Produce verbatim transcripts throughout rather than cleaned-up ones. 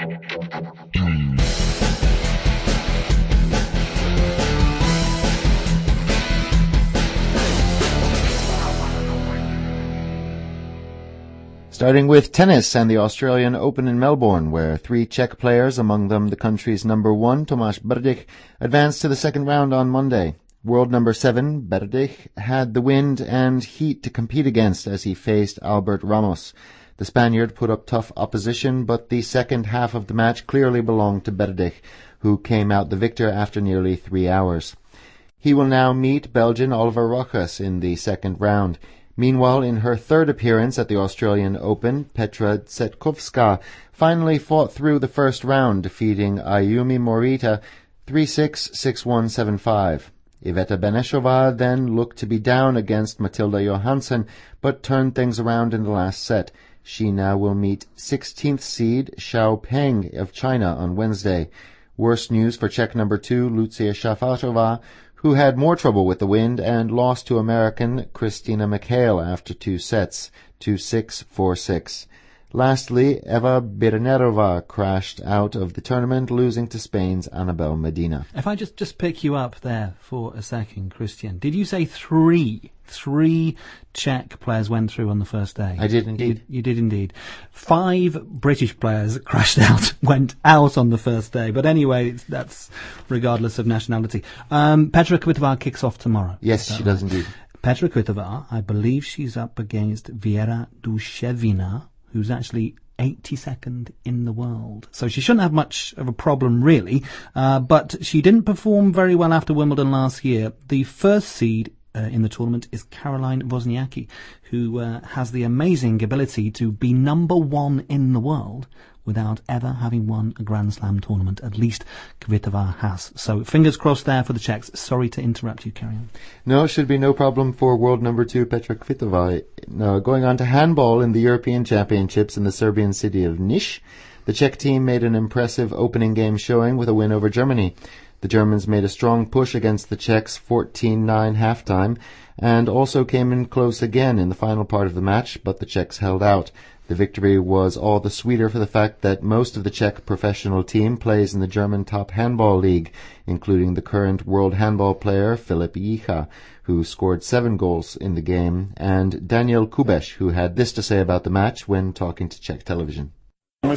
Starting with tennis and the Australian Open in Melbourne, where three Czech players, among them the country's number one, Tomáš Berdych, advanced to the second round on Monday. World number seven, Berdych, had the wind and heat to compete against as he faced Albert Ramos. The Spaniard put up tough opposition, but the second half of the match clearly belonged to Berdych, who came out the victor after nearly three hours. He will now meet Belgian Oliver Rochus in the second round. Meanwhile, in her third appearance at the Australian Open, Petra Tsetkovska finally fought through the first round, defeating Ayumi Morita three six, six one, seven five. Iveta Benešová then looked to be down against Matilda Johansson, but turned things around in the last set. She now will meet sixteenth seed Xiao Peng of China on Wednesday. Worse news for Czech number two, Lucia Šafářová, who had more trouble with the wind and lost to American Christina McHale after two sets, two six, four six. Lastly, Eva Birnerova crashed out of the tournament, losing to Spain's Annabel Medina. If I just, just pick you up there for a second, Christian, did you say three, three Czech players went through on the first day? I did indeed. You, you did indeed. Five British players crashed out, went out on the first day. But anyway, that's regardless of nationality. Um, Petra Kvitova kicks off tomorrow. Yes, she does indeed. Petra Kvitova, I believe she's up against Vera Dushevina, who's actually eighty-second in the world. So she shouldn't have much of a problem, really. Uh, but she didn't perform very well after Wimbledon last year. The first seed uh, in the tournament is Caroline Wozniacki, who uh, has the amazing ability to be number one in the world without ever having won a Grand Slam tournament. At least Kvitova has. So fingers crossed there for the Czechs. Sorry to interrupt you, carry on. No, should be no problem for world number two Petra Kvitova. Now, going on to handball in the European Championships in the Serbian city of Niš, the Czech team made an impressive opening game showing with a win over Germany. The Germans made a strong push against the Czechs fourteen nine halftime and also came in close again in the final part of the match, but the Czechs held out. The victory was all the sweeter for the fact that most of the Czech professional team plays in the German top handball league, including the current world handball player Filip Jicha, who scored seven goals in the game, and Daniel Kubeš, who had this to say about the match when talking to Czech television. I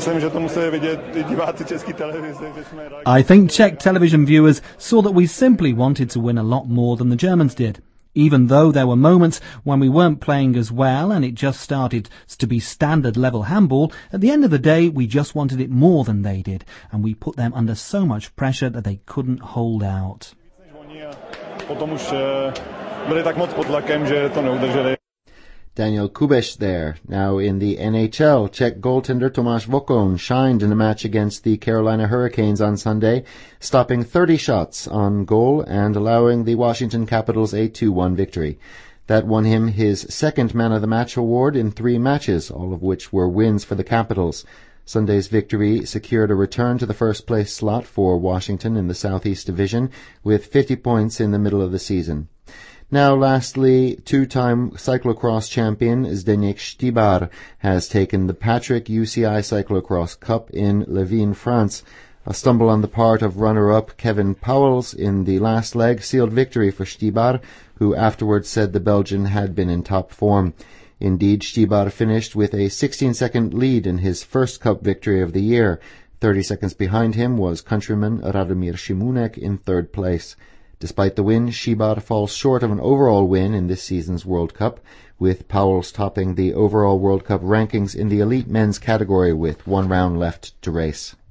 think Czech television viewers saw that we simply wanted to win a lot more than the Germans did. Even though there were moments when we weren't playing as well and it just started to be standard level handball, at the end of the day we just wanted it more than they did, and we put them under so much pressure that they couldn't hold out. Daniel Kubeš there. Now in the N H L, Czech goaltender Tomáš Vokon shined in a match against the Carolina Hurricanes on Sunday, stopping thirty shots on goal and allowing the Washington Capitals a two one victory. That won him his second Man of the Match award in three matches, all of which were wins for the Capitals. Sunday's victory secured a return to the first place slot for Washington in the Southeast Division with fifty points in the middle of the season. Now, lastly, two-time cyclocross champion Zdeněk Štýbar has taken the Patrick U C I Cyclocross Cup in Levin, France. A stumble on the part of runner-up Kevin Pauwels in the last leg sealed victory for Štýbar, who afterwards said the Belgian had been in top form. Indeed, Štýbar finished with a sixteen-second lead in his first Cup victory of the year. Thirty seconds behind him was countryman Radomír Šimunek in third place. Despite the win, Štýbar falls short of an overall win in this season's World Cup, with Pauwels topping the overall World Cup rankings in the elite men's category with one round left to race.